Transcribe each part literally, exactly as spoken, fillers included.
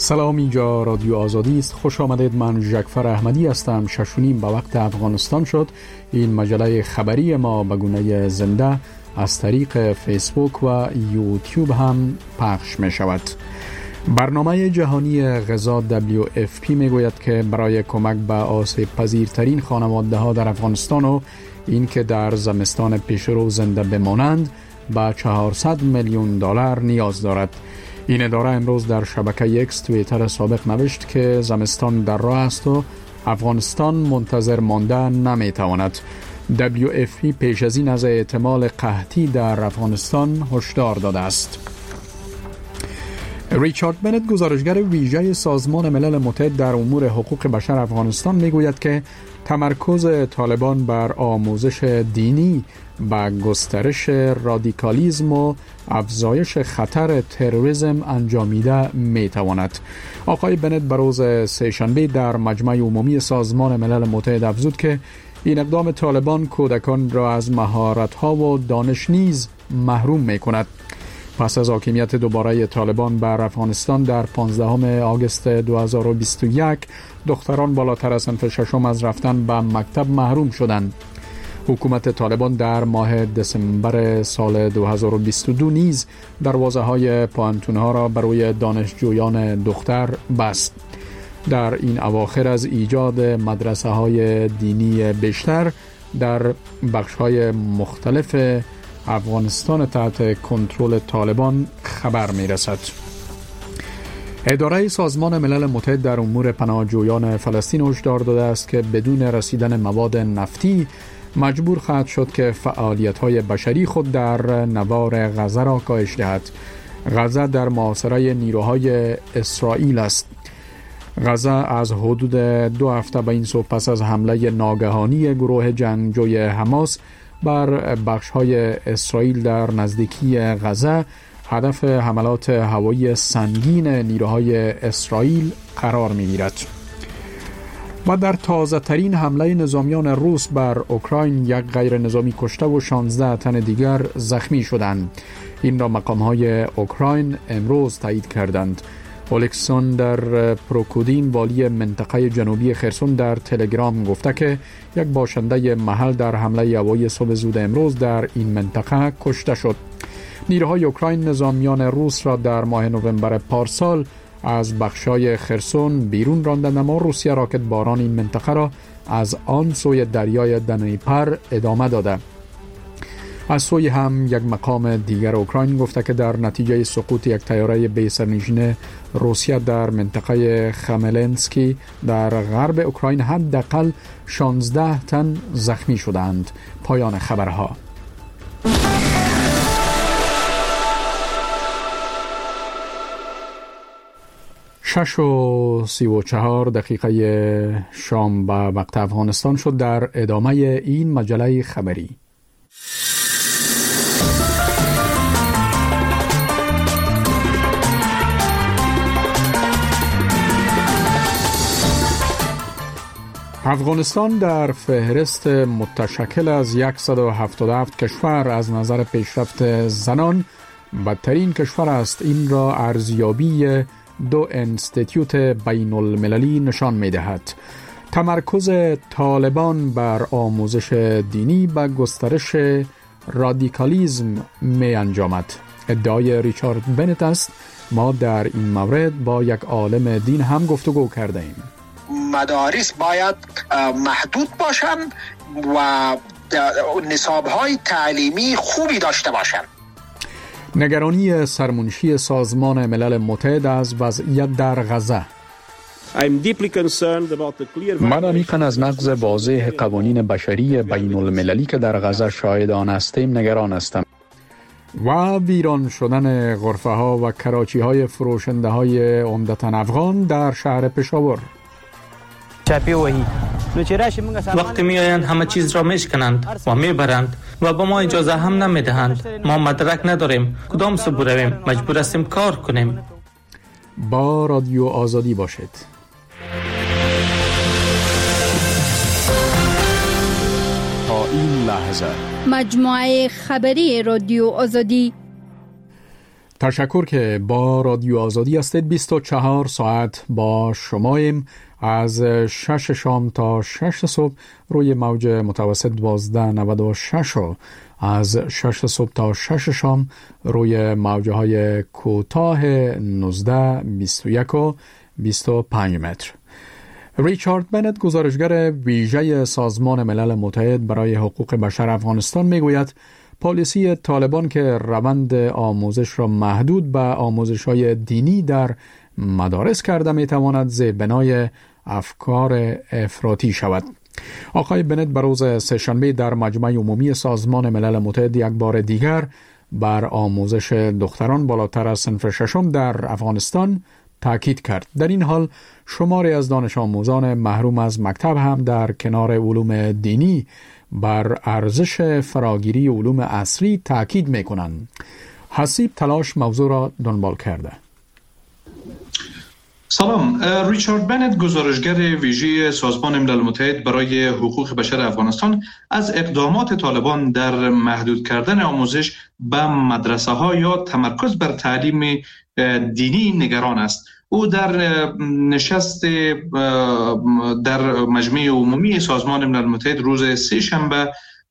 سلام، اینجا رادیو آزادی است. خوش آمدید. من جعفر احمدی هستم. ششونیم به وقت افغانستان شد. این مجله خبری ما به گونه زنده از طریق فیسبوک و یوتیوب هم پخش می شود. برنامه جهانی غذا دبلیو اف پی می گوید که برای کمک به آسیب پذیرترین خانواده ها در افغانستان و این که در زمستان پیشرو زنده بمانند به چهارصد میلیون دلار نیاز دارد. این اداره امروز در شبکه اکس توییتر سابق نوشت که زمستان در راه است و افغانستان منتظر مانده نمی تواند. دبلیو اف پی پیش از این از احتمال قحطی در افغانستان هشدار داده است. ریچارد بنت، گزارشگر ویژه سازمان ملل متحد در امور حقوق بشر افغانستان، میگوید که تمرکز طالبان بر آموزش دینی با گسترش رادیکالیسم و افزایش خطر تروریسم انجامیده میتواند. آقای بنت بر روز سه‌شنبه در مجمع عمومی سازمان ملل متحد افزود که این اقدام طالبان کودکان را از مهارت‌ها و دانش نیز محروم میکند. پس از حاکمیت دوباره طالبان بر افغانستان در پانزدهم آگوست دو هزار و بیست و یک، دختران بالاتر از صنف ششم از رفتن به مکتب محروم شدند. حکومت طالبان در ماه دسامبر سال دو هزار و بیست و دو نیز دروازه‌های پانتون‌ها را برای دانشجویان دختر بست. در این اواخر از ایجاد مدرسه‌های دینی بیشتر در بخش‌های مختلف افغانستان تحت کنترل طالبان خبر می‌رسد. اداره سازمان ملل متحد در امور پناهجویان فلسطین هشدار داده است که بدون رسیدن مواد نفتی مجبور خواهد شد که فعالیت‌های بشری خود در نوار غزه را کاهش دهد. غزه در محاصره نیروهای اسرائیل است. غزه از حدود دو هفته به این سو پس از حمله ناگهانی گروه جنگجوی حماس بر بخش‌های اسرائیل در نزدیکی غزه هدف حملات هوایی سنگین نیروهای اسرائیل قرار می‌گیرد. و در تازه ترین حمله نظامیان روس بر اوکراین یک غیر نظامی کشته و شانزده تن دیگر زخمی شدند. این را مقام‌های اوکراین امروز تایید کردند. الکساندر پروکودین، والی منطقه جنوبی خرسون، در تلگرام گفته که یک باشنده محل در حمله هوایی صبح زود امروز در این منطقه کشته شد. نیروهای اوکراین نظامیان روس را در ماه نوامبر پارسال از بخشای خرسون بیرون راندند، اما روسیه راکت باران این منطقه را از آن سوی دریای دنیپر ادامه داده. از سوی هم یک مقام دیگر اوکراین گفته که در نتیجه سقوط یک طیاره بی سرنشین روسیه در منطقه خملنسکی در غرب اوکراین حداقل شانزده تن زخمی شدند. پایان خبرها. شش و سی و چهار دقیقه شام به وقت افغانستان شد. در ادامه این مجله خبری، افغانستان در فهرست متشکل از صد و هفتاد و هفت کشور از نظر پیشرفت زنان بدترین کشور است. این را ارزیابی دو انستیتیوت بین المللی نشان می دهد. تمرکز طالبان بر آموزش دینی به گسترش رادیکالیسم می انجامد. ادعای ریچارد بنت است. ما در این مورد با یک عالم دین هم گفتگو کرده ایم. مدارس باید محدود باشند و نصاب‌های تعلیمی خوبی داشته باشند. نگرانی سرمنشی سازمان ملل متحد از وضعیت در غزه. من عمیقاً از نقض واضح قوانین بشری بین المللی که در غزه شاهد آن هستیم نگران هستم. و ویران شدن غرفه ها و کراچی های فروشنده های عمدتاً افغان در شهر پشاور. وقتی می آیند همه چیز را میشکنند و میبرند و با ما اجازه هم نمیدهند. ما مدرک نداریم، کدام سو برویم، مجبور هستیم کار کنیم. با رادیو آزادی باشید. تا این لحظه مجموعه خبری رادیو آزادی. تشکر که با رادیو آزادی هستید. بیست و چهار ساعت با شماییم از شش شام تا شش صبح روی موج متوسط دوازده نود و شش و از شش صبح تا شش شام روی موجه های کوتاه نوزده، بیست و یک و بیست و پنج متر. ریچارد بنت، گزارشگر ویژه سازمان ملل متحد برای حقوق بشر افغانستان، میگوید پالیسی طالبان که روند آموزش را محدود به آموزش‌های دینی در مدارس کرده میتواند زیربنای افکار افراطی شود. آقای بنت به روز سه‌شنبه در مجمع عمومی سازمان ملل متحد یک بار دیگر بر آموزش دختران بالاتر از صنف ششم در افغانستان تاکید کرد. در این حال شماری از دانش آموزان محروم از مکتب هم در کنار علوم دینی بر ارزش فراگیری علوم عصری تاکید میکنند. حسیب تلاش موضوع را دنبال کرده. سلام، ریچارد بنت، گزارشگر ویژه سازمان ملل متحد برای حقوق بشر افغانستان، از اقدامات طالبان در محدود کردن آموزش به مدرسه ها یا تمرکز بر تعلیم دینی نگران است. او در نشست در مجمع عمومی سازمان ملل متحد روز سه شنبه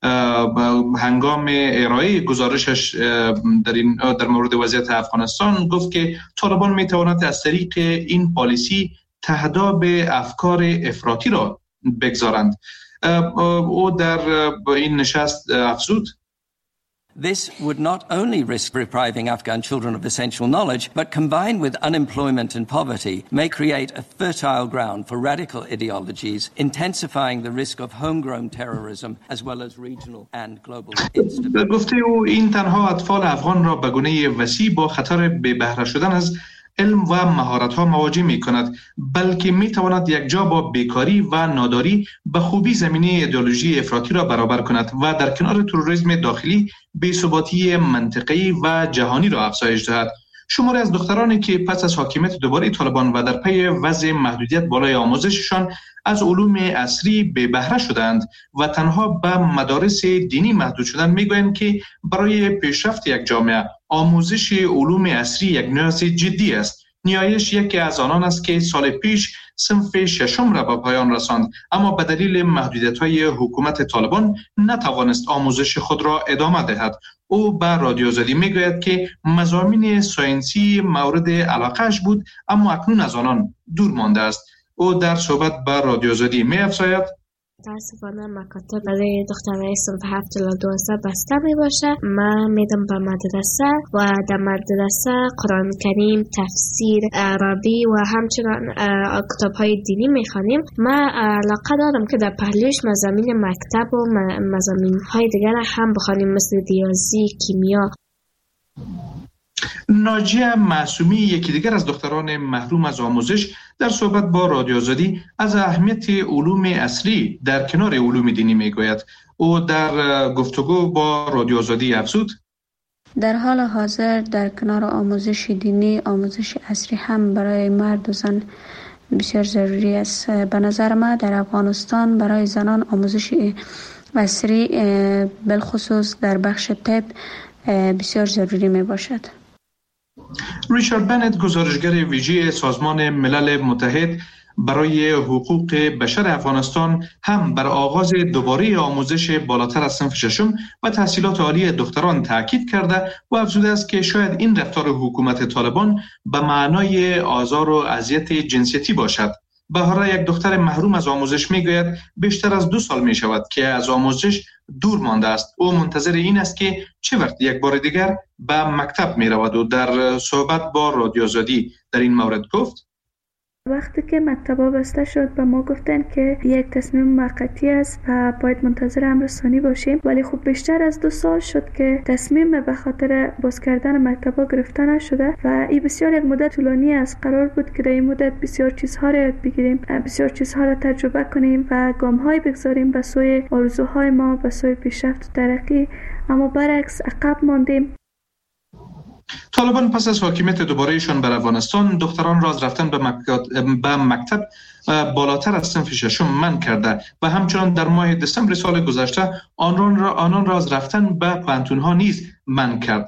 هنگام ارائه گزارشش در این در مورد وضعیت افغانستان گفت که طالبان میتواند از طریق این پالیسی تهداب افکار افراطی را بگذارند. او در این نشست افزود: This would not only risk depriving Afghan children of essential knowledge, but combined with unemployment and poverty, may create a fertile ground for radical ideologies, intensifying the risk of homegrown terrorism as well as regional and global instability. گفته او این تنها اطفال افغان را به گونه وسیع با خطر بے بهره شدن از علم و مهارت‌ها مواجه می‌کند، بلکه می‌تواند یکجا با بیکاری و ناداری به خوبی زمینه ایدئولوژی افراطی را برابر کند و در کنار تروریسم داخلی بی‌ثباتی منطقه‌ای و جهانی را افزایش دهد. شماری از دخترانی که پس از حاکمیت دوباره طالبان و در پی وضع محدودیت بالای آموزششان از علوم عصری بے بهره شدند و تنها به مدارس دینی محدود شدند، میگویند که برای پیشرفت یک جامعه آموزش علوم عصری یک نیاز جدی است. نیایش یکی از آنان است که سال پیش صنف ششم را به پایان رساند، اما به دلیل محدودیت‌های حکومت طالبان نتوانست آموزش خود را ادامه دهد. او به رادیو آزادی میگوید که مضامین ساینسی مورد علاقه‌اش بود، اما اکنون از آنان دور مانده است. او در صحبت با رادیو آزادی می‌افزاید: متاسفانه مکاتب برای دخترای صنف هفت تا دوازده بسته می باشه. من میدم به مدرسه و در مدرسه قرآن کریم، تفسیر، عربی و همچنان کتاب های دینی میخوانیم. من علاقه دارم که در پهلوش مضامین مکتب و مضامین های دیگر هم بخوانیم، مثل ریاضی، کیمیا. ناجیه معصومی، یکی دیگر از دختران محروم از آموزش، در صحبت با رادیو آزادی از اهمیت علوم عصری در کنار علوم دینی میگوید. او در گفتگو با رادیو آزادی افزود: در حال حاضر در کنار آموزش دینی، آموزش عصری هم برای مرد و زن بسیار ضروری است. به نظر من در افغانستان برای زنان آموزش عصری بالخصوص در بخش طب بسیار ضروری می باشد. ریچارد بنت، گزارشگر ویژه سازمان ملل متحد برای حقوق بشر افغانستان، هم بر آغاز دوباره آموزش بالاتر از صنف ششم و تحصیلات عالی دختران تاکید کرده و افزوده است که شاید این رفتار حکومت طالبان به معنای آزار و اذیت جنسیتی باشد. بهاره، یک دختر محروم از آموزش، میگوید بیشتر از دو سال می شود که از آموزش دور مانده است. او منتظر این است که چه وقت یک بار دیگر به مکتب می رود و در صحبت با رادیو آزادی در این مورد گفت: وقتی که مکتب‌ها بسته شد به ما گفتن که یک تصمیم موقتی است و باید منتظر امررسانی باشیم، ولی خب بیشتر از دو سال شد که تصمیم به خاطر باز کردن مکتب‌ها گرفته نشده و این بسیار یک مدت طولانی است. قرار بود که در این مدت بسیار چیزها را یاد بگیریم، بسیار چیزها را تجربه کنیم و گام‌های بگذاریم به سوی آرزوهای ما، به سوی پیشرفت و ترقی، اما برعکس عقب ماندیم. طالبان پس از حاکمیت دوبارهشان بر افغانستان دختران را از رفتن به مکتب, به مکتب بالاتر از صنف ششم منع کرده و همچنان در ماه دسامبر سال گذشته آنان را آنان را از رفتن به پانتون‌ها نیز منع کرد.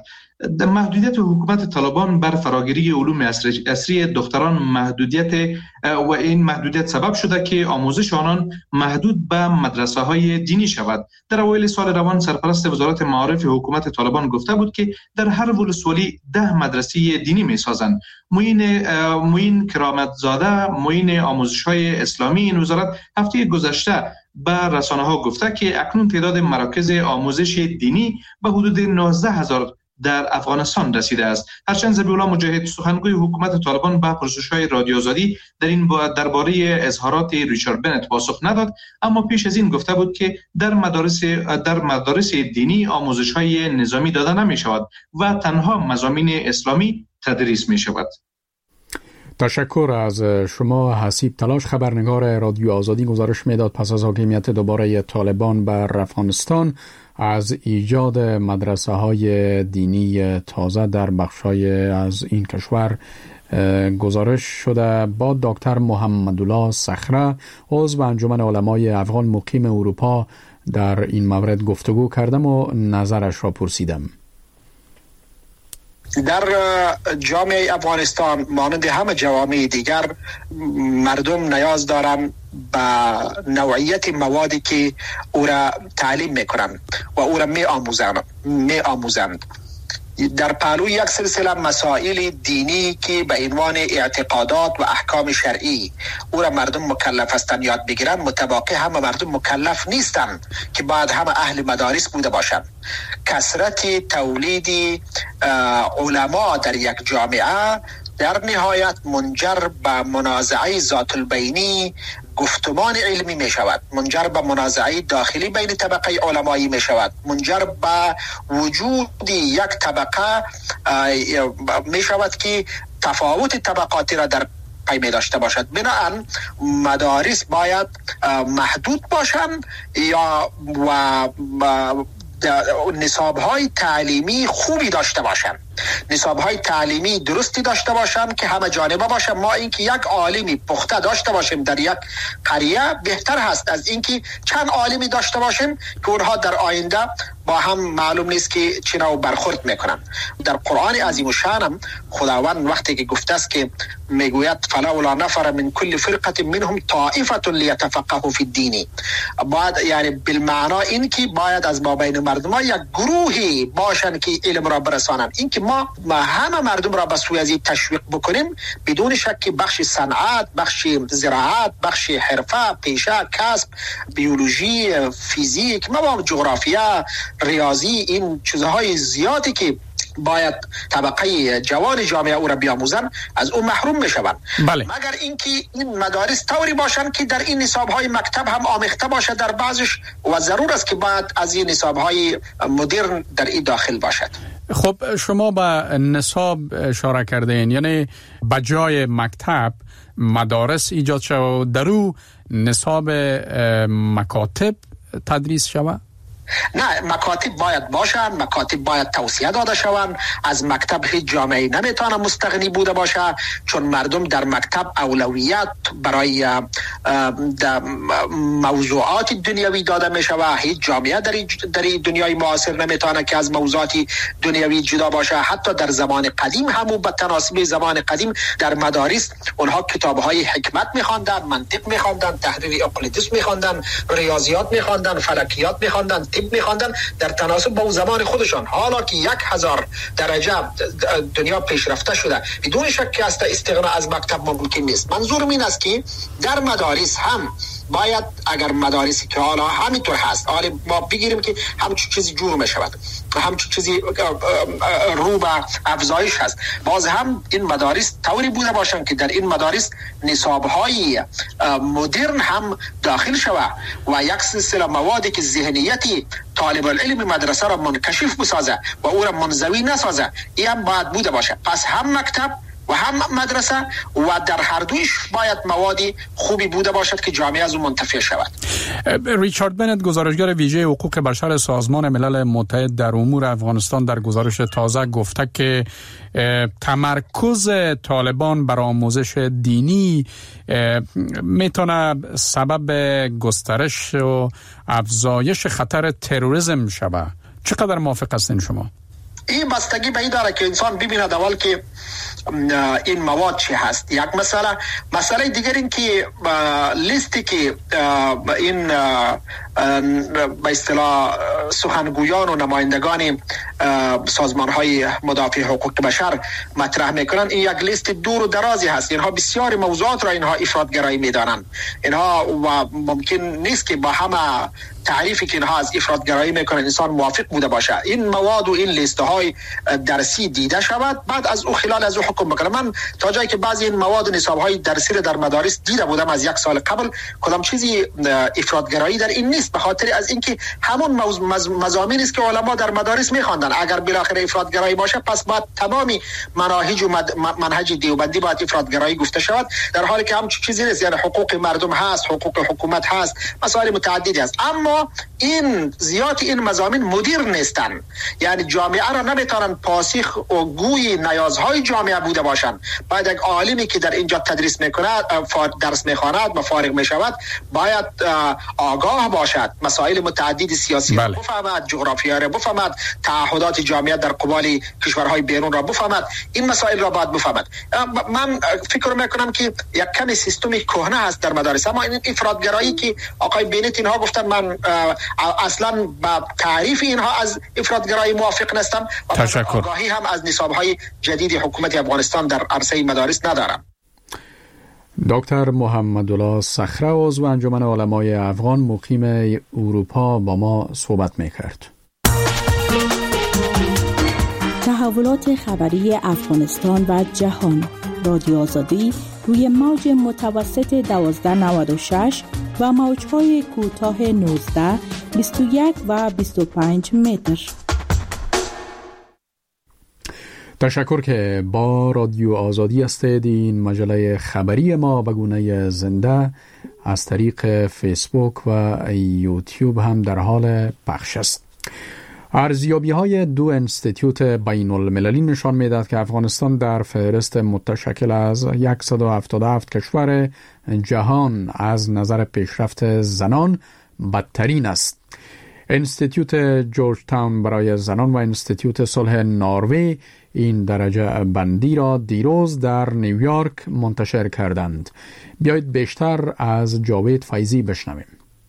محدودیت حکومت طالبان بر فراگیری علوم عصری دختران محدودیت و این محدودیت سبب شده که آموزش آنان محدود به مدرسه های دینی شود. در اوایل سال روان سرپرست وزارت معارف حکومت طالبان گفته بود که در هر ولسوالی ده مدرسه دینی می سازند. معین معین کرامتزاده معین آموزش های اسلامی این وزارت هفته گذشته به رسانه ها گفته که اکنون تعداد مراکز آموزش دینی به حدود نوزده هزار در افغانستان رسیده است. هرچند ذبیح‌الله مجاهد سخنگوی حکومت طالبان به پرسش‌های رادیو آزادی در این درباره اظهارات ریچارد بنت پاسخ نداد، اما پیش از این گفته بود که در مدارس در مدارس دینی آموزش‌های نظامی داده نمی‌شود و تنها مضامین اسلامی تدریس می‌شود. تشکر از شما. حسیب تلاش، خبرنگار رادیو آزادی، گزارش میداد پس از حاکمیت دوباره طالبان بر افغانستان از ایجاد مدرسه های دینی تازه در بخشای از این کشور گزارش شده. با دکتر محمدالله صخره، عضو انجمن علمای افغان مقیم اروپا، در این مورد گفتگو کردم و نظرش را پرسیدم. در جامعه افغانستان مانند همه جوامع دیگر مردم نیاز دارند به نوعیت موادی که او را تعلیم میکنند و او را می آموزند می آموزند در پهلوی یک سلسله مسائل دینی که به عنوان اعتقادات و احکام شرعی او را مردم مکلف هستند یاد بگیرند، متواقع همه مردم مکلف نیستند که بعد همه اهل مدارس بوده باشند. کثرت تولید علما در یک جامعه در نهایت منجر به منازعه ذات البینی گفتمان علمی می شود، منجر به منازعه داخلی بین طبقه علمایی می شود، منجر به وجود یک طبقه می شود که تفاوت طبقاتی را در پی می داشته باشد. بنابراین مدارس باید محدود باشند یا و نصاب‌های تعلیمی خوبی داشته باشند، نصاب‌های تعلیمی درستی داشته باشند که همه جانبه باشه. ما اینکه یک عالمی پخته داشته باشیم در یک قریه بهتر هست از اینکه چند عالمی داشته باشیم که اونها در آینده با هم معلوم نیست که چه نوع برخورد میکنن. در قرآن عظیم الشان هم خداوند وقتی که گفته است که میگوید فلولا نفر من کل فرقه منهم طائفه لیتفقهوا فی الدین، باید یعنی بالمعنی این که باید از ما بین مردم ها یک گروهی باشن که علم را برسانن. این که ما, ما همه مردم را به سوی از این تشویق بکنیم بدون شک بخش صنعت، بخش زراعت، بخش حرفه، پیشه، کسب، بیولوژی، فیزیک، ما جغرافیا، ریاضی، این چیزهای زیادی که باید طبقه جوان جامعه او را بیاموزن از اون محروم میشوند. بله. مگر اینکه این مدارس طوری باشند که در این نصاب‌های مکتب هم آمیخته باشه در بعضش و ضرور است که باید از این نصاب‌های مدرن در این داخل باشد. خب شما به نصاب اشاره کردین، یعنی بجای مکتب مدارس ایجاد شود، در او نصاب مکاتب تدریس شود؟ نه، مکاتب باید باشند، مکاتب باید توسعه داده شوند. از مکتب هیچ جامعه نمیتونه مستغنی بوده باشه، چون مردم در مکتب اولویت برای موضوعات دنیوی داده میشود. هیچ جامعه در در دنیای معاصر نمیتونه که از موضوعات دنیوی جدا باشه. حتی در زمان قدیم همون به تناسب زمان قدیم در مدارس اونها کتاب‌های حکمت می‌خواندن، منطق می‌خواندن، تحریر اقلیدس می‌خواندن، ریاضیات می‌خواندن، فلکیات می‌خواندن، طب می‌خواندن در تناسب با زمان خودشان. حالا که یک هزار درجه دنیا پیشرفته شده بدون شک است استغنا از مکتب ممکن نیست. منظورم این است که در مدارس هم باید، اگر مدارسی که حالا همینطور هست، حالا ما بگیریم که همچون چیزی جور می شود، همچون چیزی رو به افزایش هست، باز هم این مدارس طوری بوده باشن که در این مدارس نصاب‌های مدرن هم داخل شود و یک سلسله موادی که ذهنیتی طالب العلم مدرسه را منکشف بسازه و او را منزوی نسازه، این هم باید بوده باشه. پس هم مکتب و هم مدرسه و در هر دویش باید موادی خوبی بوده باشد که جامعه از اون منتفع شود. ریچارد بنت، گزارشگر ویژه حقوق بشر سازمان ملل متحد در امور افغانستان، در گزارش تازه گفته که تمرکز طالبان بر آموزش دینی میتونه سبب گسترش و افزایش خطر تروریسم شود. چقدر موافق هستین شما؟ این بستگی به این داره که انسان ببیند اول که این مواد چی هست. یک مسئله مسئله دیگر این که لیستی که این به اصطلاح سخنگویان و نمایندگان سازمان های مدافع حقوق بشر مطرح میکنن، این یک لیست دور و درازی هست. اینها بسیار موضوعات را اینها افراطگرایی میدانند. اینها و ممکن نیست که با همه تعریفی که اینها از افراطگرایی میکنن انسان موافق بوده باشه. این مواد و این لیست های درسی دیده شود، بعد از او خلال از او حکم بکنه. من تا جایی که بعضی این مواد و نصاب های درسی را در مدارس دیده بودم از یک سال قبل، کدام چیزی افراطگرایی در این نیست، به خاطر از اینکه همون مضامین است که علما در مدارس میخواندن. اگر بالاخره افراطگرایی باشه پس بعد تمامی مناهج و منهج دیوبندی باید افراطگرایی گفته شود، در حالی که هم چیزی نیست. یعنی حقوق مردم هست، حقوق حکومت هست، مسائل متعددی هست. اما این زیاد این مضامین مدیر نیستن، یعنی جامعه را نمیتونن پاسخ و گوی نیازهای جامعه بوده باشند. باید یک عالمی که در اینجا تدریس میکنه، درس میخواند و فارغ میشود، باید آگاه باشد، مسائل متعدد سیاسی بله. را بفهمد، جغرافیا را بفهمد، تعهدات جامعه در قبال کشورهای بیرون را بفهمد، این مسائل را باید بفهمد. من فکر میکنم که یک کمی سیستم کهنه است در مدارس. اما این افراطگرایی که آقای بینت اینها گفتن، من اصلا با تعریف اینها از افراطگرایی موافق نیستم و آگاهی هم از نصاب‌های جدید حکومت افغانستان در عرصه مدارس ندارم. دکتر محمدالله صخره عضو انجمن علمای افغان مقیم اروپا با ما صحبت می‌کرد. تحولات خبری افغانستان و جهان، رادیو آزادی روی موج متوسط دوازده نود و شش و موج‌های کوتاه نوزده، بیست و یک و بیست و پنج متر. تشکر که با رادیو آزادی هستید. این مجله خبری ما به گونه زنده از طریق فیسبوک و یوتیوب هم در حال پخش است. ارزیابی های دو انستیتوت بین المللی نشان می‌دهد که افغانستان در فهرست متشکل از صد و هفتاد و هفت کشور جهان از نظر پیشرفت زنان بدترین است. انستیتوت جورج تاون برای زنان و انستیتوت صلح نروژ این درجه بندی را دیروز در نیویورک منتشر کردند. بیایید بیشتر از جاوید فیضی بشنویم.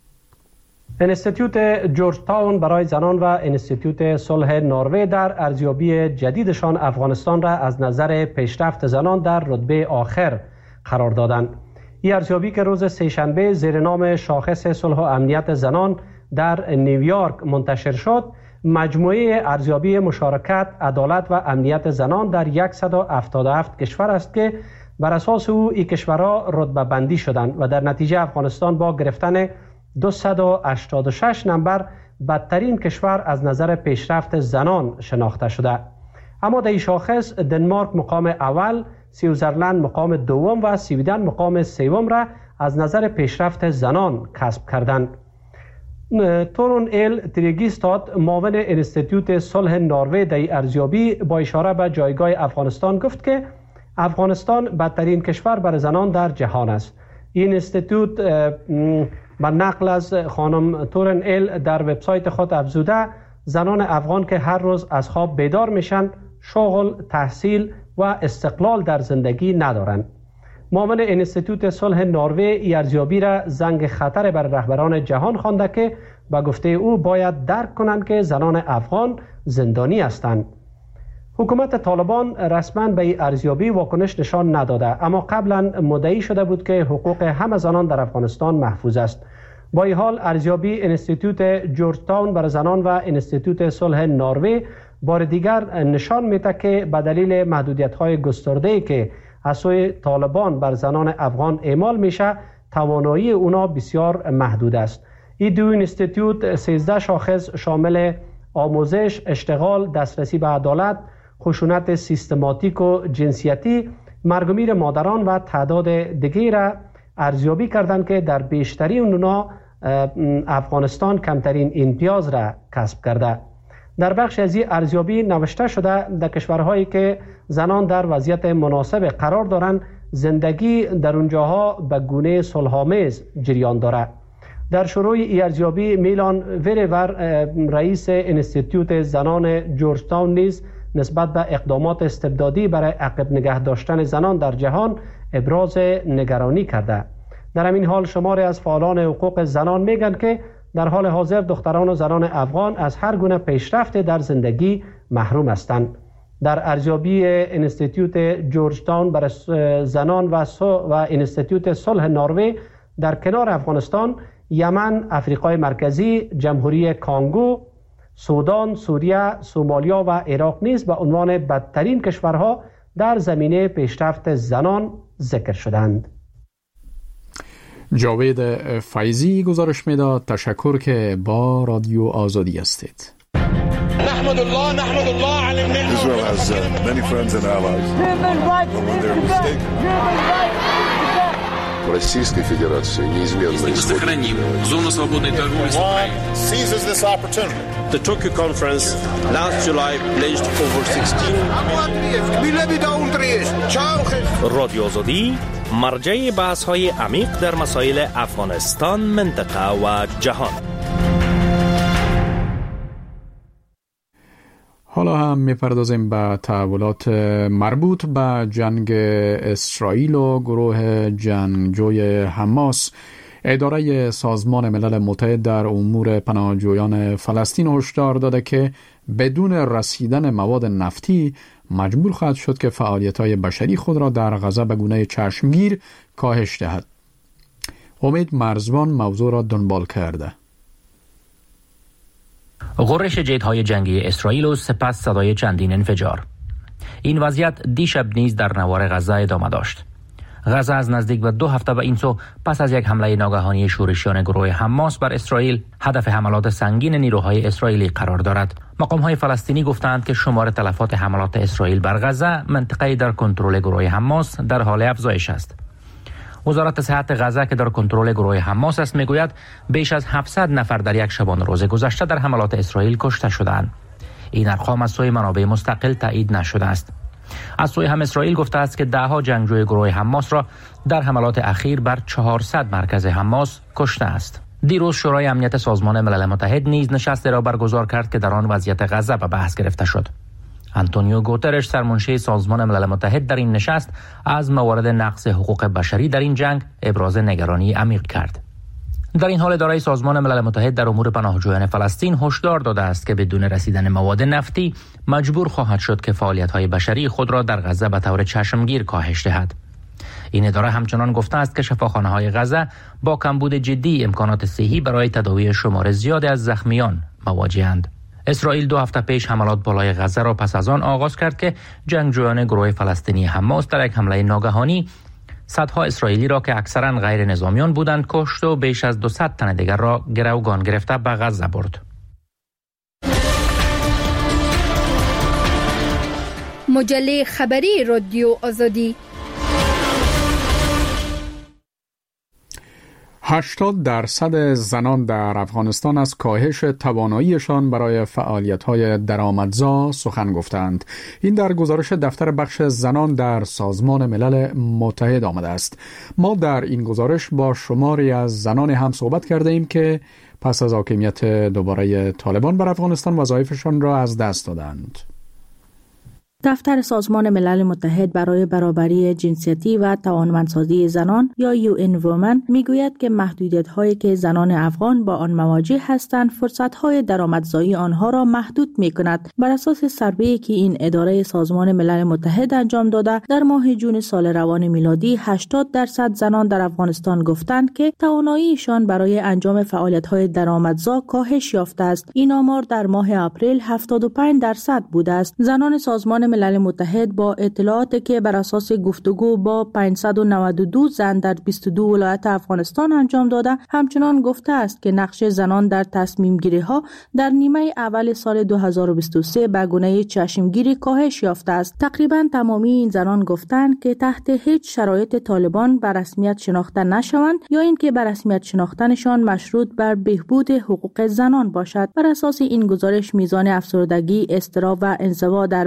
انستیتوت جورج تاون برای زنان و انستیتوت صلح نروژ در ارزیابی جدیدشان افغانستان را از نظر پیشرفت زنان در رتبه آخر قرار دادند. این ارزیابی که روز سه‌شنبه زیر نام شاخص صلح و امنیت زنان در نیویورک منتشر شد، مجموعه ارزیابی مشارکت، عدالت و امنیت زنان در صد و هفتاد و هفت کشور است که بر اساس او این کشورها رتبه بندی شدند و در نتیجه افغانستان با گرفتن دویست و هشتاد و شش نمبر بدترین کشور از نظر پیشرفت زنان شناخته شده. اما در این شاخص دنمارک مقام اول، سوئیسرلند مقام دوم و سویدن مقام سوم را از نظر پیشرفت زنان کسب کردند. تورون ایل تریگیستاد معاون انستیتوت صلح نروژ در ارزیابی با اشاره به جایگاه افغانستان گفت که افغانستان بدترین کشور برای زنان در جهان است. این انستیتوت با نقل از خانم تورن ایل در وبسایت خود افزوده، زنان افغان که هر روز از خواب بیدار میشن، شغل، تحصیل و استقلال در زندگی ندارند. معاون انستیتوت صلح نروژ ارزیابی را زنگ خطر بر رهبران جهان خوانده که با گفته او باید درک کنند که زنان افغان زندانی هستند. حکومت طالبان رسما به این ارزیابی واکنش نشان نداده، اما قبلا مدعی شده بود که حقوق همه زنان در افغانستان محفوظ است. با این حال ارزیابی انستیتوت جورج تاون برای زنان و انستیتوت صلح نروژ بار دیگر نشان میده که به دلیل محدودیت‌های گسترده‌ای که از سوی طالبان بر زنان افغان اعمال میشه، توانایی اونا بسیار محدود است. این دو انستیتوت سیزده شاخص شامل آموزش، اشتغال، دسترسی به عدالت، خشونت سیستماتیک و جنسیتی، مرگ و میر مادران و تعداد دیگری را ارزیابی کردند که در بیشتری اونها افغانستان کمترین امتیاز را کسب کرده. در بخش از این ارزیابی نوشته شده در کشورهایی که زنان در وضعیت مناسب قرار دارند، زندگی در اونجاها به گونه صلح‌آمیز جریان دارد. در شروع ای ارزیابی میلان ویریور رئیس انستیتوت زنان جورجتاون نیز نسبت به اقدامات استبدادی برای عقب نگه داشتن زنان در جهان ابراز نگرانی کرده. در همین حال شماری از فعالان حقوق زنان میگن که در حال حاضر دختران و زنان افغان از هر گونه پیشرفت در زندگی محروم هستند. در ارزیابی انستیتوت جورجتاون برای زنان و, و انستیتوت صلح نروژ در کنار افغانستان، یمن، افریقای مرکزی، جمهوری کانگو، سودان، سوریه، سومالیا و عراق نیز به عنوان بدترین کشورها در زمینه پیشرفت زنان ذکر شدند. جاوید فیضی گزارش میداد. تشکر که با رادیو آزادی هستید. نحمد الله نحمد الله على المنة. Israel has uh, many friends and allies. When they're mistaken. Российской Федерации неизменно сохраним зону свободной торговли с Украиной. Seizes this opportunity. The Tokyo conference last July pledged over sixteen رادیو آزادی مرجع بحث‌های عمیق در مسائل افغانستان، منطقه و جهان. حالا هم میپردازیم به تحولات مربوط به جنگ اسرائیل و گروه جنگجوی حماس. اداره سازمان ملل متحد در امور پناهجویان فلسطین هشدار داده که بدون رسیدن مواد نفتی مجبور خواهد شد که فعالیت‌های بشری خود را در غزه به گونه چشمگیر کاهش دهد. امید مرزبان موضوع را دنبال کرده. غرش جت‌های جنگی اسرائیل و سپس صدای چندین انفجار. این وضعیت دیشب نیز در نوار غزه ادامه داشت. غزه از نزدیک به دو هفته به این سو پس از یک حمله ناگهانی شورشیان گروه حماس بر اسرائیل هدف حملات سنگین نیروهای اسرائیلی قرار دارد. مقام‌های فلسطینی گفتند که شمار تلفات حملات اسرائیل بر غزه، منطقه‌ای در کنترل گروه حماس، در حال افزایش است. وزارت صحت غزه که در کنترل گروه حماس است میگوید بیش از هفتصد نفر در یک شبانه روز گذشته در حملات اسرائیل کشته شدند. این ارقام از سوی منابع مستقل تایید نشده است. از سوی هم اسرائیل گفته است که دهها جنگجوی گروه حماس را در حملات اخیر بر چهارصد مرکز حماس کشته است. دیروز شورای امنیت سازمان ملل متحد نیز نشستی را برگزار کرد که در آن وضعیت غزه به بحث گرفته شد. آنتونیو گوترش سرمنشی سازمان ملل متحد در این نشست از موارد نقض حقوق بشری در این جنگ ابراز نگرانی عمیق کرد. در این حال اداره سازمان ملل متحد در امور پناهجویان فلسطین هشدار داده است که بدون رسیدن مواد نفتی مجبور خواهد شد که فعالیت‌های بشری خود را در غزه به طور چشمگیر کاهش دهد. این اداره همچنان گفته است که شفاخانه‌های غزه با کمبود جدی امکانات صحی برای تداوی شمار زیادی از زخمیان مواجه‌اند. اسرائیل دو هفته پیش حملات بالای غزه را پس از آن آغاز کرد که جنگجویان گروه فلسطینی حماس در یک حمله ناگهانی صدها اسرائیلی را که اکثرا غیر نظامیان بودند کشت و بیش از دویست تن دیگر را گروگان گرفته به غزه برد. مجله خبری رادیو آزادی. هشتاد درصد زنان در افغانستان از کاهش تواناییشان برای فعالیت‌های درآمدزا سخن گفتند. این در گزارش دفتر بخش زنان در سازمان ملل متحد آمده است. ما در این گزارش با شماری از زنان هم صحبت کرده ایم که پس از حاکمیت دوباره طالبان بر افغانستان وظایفشان را از دست دادند. دفتر سازمان ملل متحد برای برابری جنسیتی و توانمندسازی زنان یا یو ان وومن میگوید که محدودیت‌هایی که زنان افغان با آن مواجه هستند فرصت‌های درآمدزایی آنها را محدود می‌کند. بر اساس سروی که این اداره سازمان ملل متحد انجام داده، در ماه جون سال روان میلادی هشتاد درصد زنان در افغانستان گفتند که تواناییشان برای انجام فعالیت‌های درآمدزا کاهش یافته است. این آمار در ماه اپریل هفتاد و پنج درصد بوده است. زنان سازمان ملل متحد با اطلاعاتی که بر اساس گفتگو با پانصد و نود و دو زن در بیست و دو ولایت افغانستان انجام داده، همچنان گفته است که نقش زنان در تصمیم گیری ها در نیمه اول سال دو هزار و بیست و سه به گونه چشمگیری کاهش یافته است. تقریبا تمامی این زنان گفتند که تحت هیچ شرایط طالبان به رسمیت شناخته نشوند یا اینکه به رسمیت شناختنشان مشروط بر بهبود حقوق زنان باشد. بر اساس این گزارش میزان افسردگی، اضطراب و انزوا در بین زنان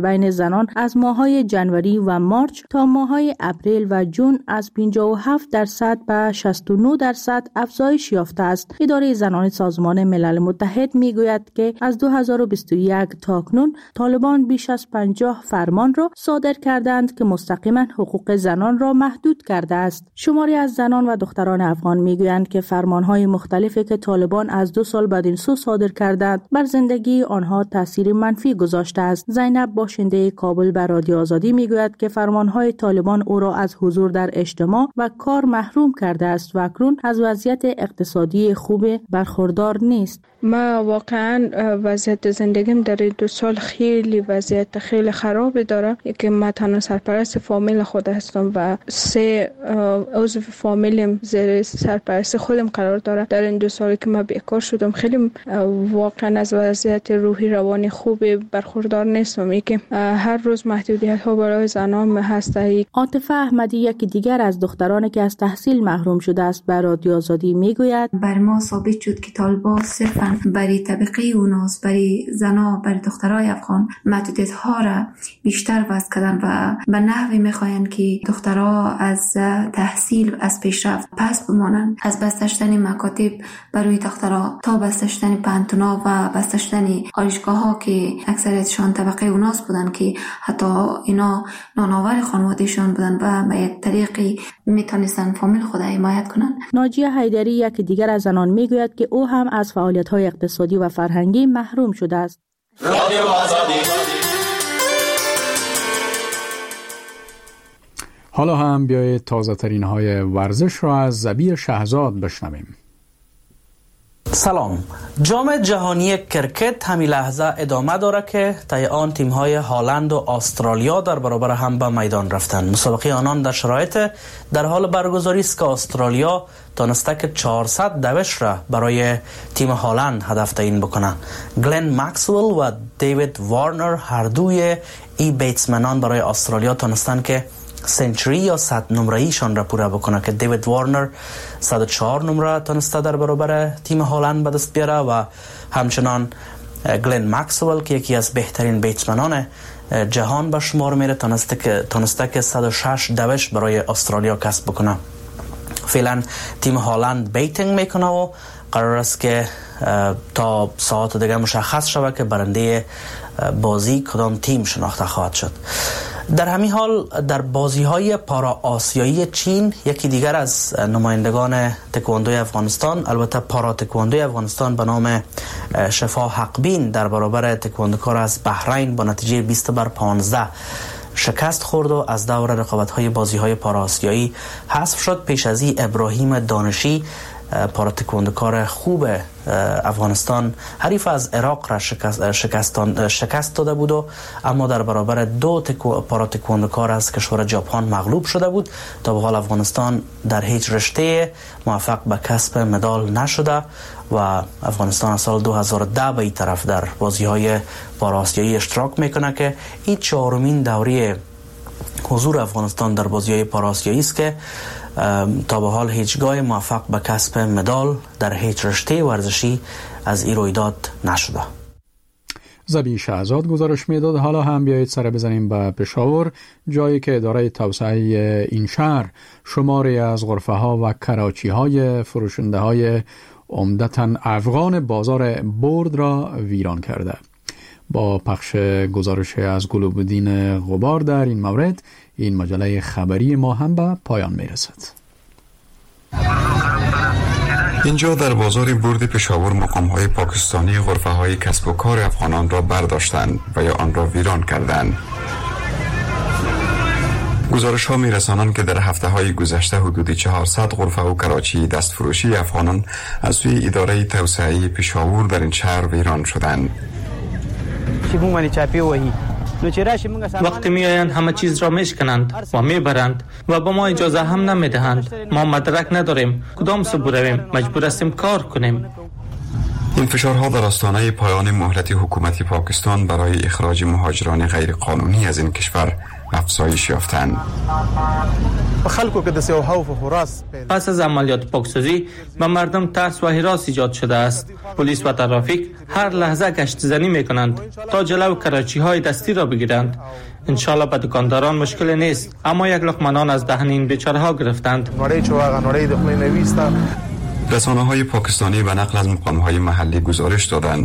زنان از ماه‌های جنوری و مارچ تا ماه‌های اپریل و جون از پنجاه و هفت درصد به شصت و نه درصد افزایش یافته است. اداره زنان سازمان ملل متحد میگوید که از دو هزار و بیست و یک تا اکنون طالبان بیش از پنجاه فرمان را صادر کردند که مستقیما حقوق زنان را محدود کرده است. شماری از زنان و دختران افغان میگویند که فرمانهای مختلفی که طالبان از دو سال بعد این سو صادر کردند بر زندگی آنها تاثیر منفی گذاشته است. زینب باشنده کابل به رادیو آزادی میگوید که فرمانهای طالبان او را از حضور در اجتماع و کار محروم کرده است و اکنون از وضعیت اقتصادی خوب برخوردار نیست. ما واقعا وضعیت زندگیم در دو سال خیلی وضعیت خیلی خراب داره که ما تنها سرپرست فامیل خود هستم و سه عضو فامیلم زیر سرپرست خودم قرار داره. در این دو سالی که ما بیکار شدم خیلی واقعا از وضعیت روحی روانی خوب برخوردار نیستم. ای که هر روز محدودیت ها برای زنان هسته. عاطفه احمدی یکی دیگر از دخترانی که از تحصیل محروم شده است به رادیو آزادی میگوید بر ما ثابت شد که طالبان صرفا برای طبقه اوناس، برای زنا، برای دخترای افغان محدودیت ها را بیشتر وضع کردن و به نحوی میخواین که دخترها از تحصیل از پیشرفت پس بمانند. از بسته شدن مکاتب برای دخترها تا بسته شدن پانتونا و بسته شدن آرایشگاه ها که اکثریتشان طبقه اوناس بودن که حتی اینا نانآور خانوادهشان بودن و به یک طریقی میتونستن فامیل خود حمایت کنن. ناجیه حیدری یک دیگر از زنان میگوید که او هم از فعالیت‌های اقتصادی و فرهنگی محروم شده است. رادیو آزادی. حالا هم بیایید تازه ترین های ورزش را از زبیر شهزاد بشنویم. سلام. جام جهانی کرکت همین لحظه ادامه داره که طی آن تیم‌های هالند و استرالیا در برابر هم به میدان رفتند. مسابقه آنان در شرایط در حال برگزاری است که استرالیا تانسته که چهارصد دوش را برای تیم هالند هدف تعیین بکنه. گلن مکسول و دیوید وارنر هر دوی ای بیتسمنان برای استرالیا تانستن که سنچری یا صد نمره‌ایشان را پوره بکنه که دیوید وارنر صد و چهار نمره تانسته در برابر تیم هالند به دست بیاره و همچنان گلن مکسول که یکی از بهترین بیتسمنان جهان به شمار میره تانسته که تانسته که صد و شش دوش برای استرالیا کسب بکنه. فعلا تیم هالند بیتینگ میکنه و قرار است که تا ساعت دیگه مشخص شود که برنده بازی کدام تیم شناخته خواهد شد. در همین حال در بازی‌های پارا آسیایی چین یکی دیگر از نمایندگان تکواندوی افغانستان، البته پارا تکواندوی افغانستان به نام شفا حقبین در برابر تکواندوکار از بحرین با نتیجه بیست بر پانزده شکست خورد و از دور رقابت‌های بازی‌های پارا آسیایی حذف شد. پیش از این ابراهیم دانشی پارا تکواندوکار خوب افغانستان حریف از عراق را شکست, شکستان شکست داده بود و اما در برابر دو تکو پارا تکواندوکار از کشور ژاپن مغلوب شده بود. تا به حال افغانستان در هیچ رشته موفق به کسب مدال نشده و افغانستان از سال دو هزار و ده به این طرف در بازی‌های پارا آسیایی اشتراک میکنه که این چهارمین دوره حضور افغانستان در بازی‌های پارا آسیایی است که تا به حال هیچگاه موفق به کسب مدال در هیچ رشته ورزشی از این رویداد نشده. زبیر شهزاد گزارش میداد. حالا هم بیایید سر بزنیم به پشاور، جایی که اداره توسعه این شهر شماری از غرفه ها و کراچی های فروشنده های عمدتاً افغان بازار برد را ویران کرده. با پخش گزارش از گلوبالدین غبار در این مورد این مجله خبری ما هم به پایان می رسد. اینجا در بازار برد پشاور مقام‌های پاکستانی غرفه‌های کسب و کار افغانان را برداشتند و یا آن را ویران کردند. گزارش ها می رسانند که در هفته های گذشته حدود چهارصد غرفه و کراچی دستفروشی افغانان از سوی اداره توسعه پشاور در این شهر ویران شدند. وقتی می آیند همه چیز را میشکنند و میبرند و با ما اجازه هم نمیدهند. ما مدرک نداریم، کدام سو برویم، مجبور هستیم کار کنیم. این فشارها در آستانه پایان مهلت حکومت پاکستان برای اخراج مهاجران غیر قانونی از این کشور افزایش یافتند. پس از عملیات پاکسازی به مردم ترس و هراس ایجاد شده است. پلیس و ترافیک هر لحظه گشت زنی می کنند تا جلو کراچی های دستی را بگیرند. انشالله به دکانداران مشکل نیست، اما یک لقمه نان از دهن این بیچاره ها گرفتند. رسانه های پاکستانی به نقل از مقام های محلی گزارش دادند